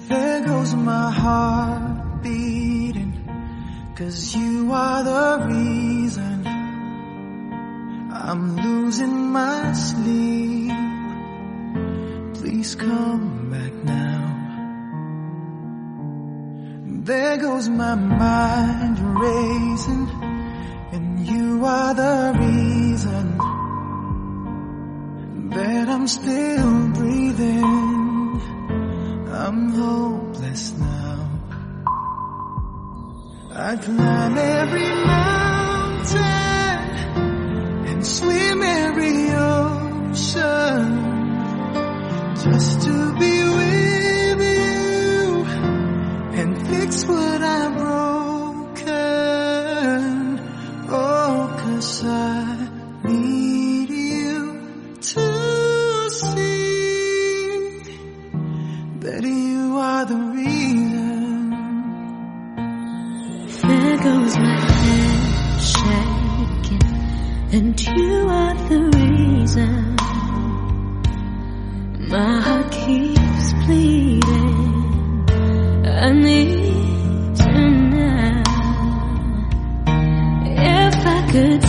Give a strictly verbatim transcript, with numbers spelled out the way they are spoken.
There goes my heart beating, 'cause you are the reason I'm losing my sleep. Please come back now. There goes my mind racing, and you are the reason that I'm still breathing. I'm hopeless now. I'd climb every mountain and swim every ocean just to be with you and fix what I've broken. Oh, 'cause I need you to see that you are the reason. There goes my head shaking, and you are the reason. My heart keeps bleeding. I need you now. If I could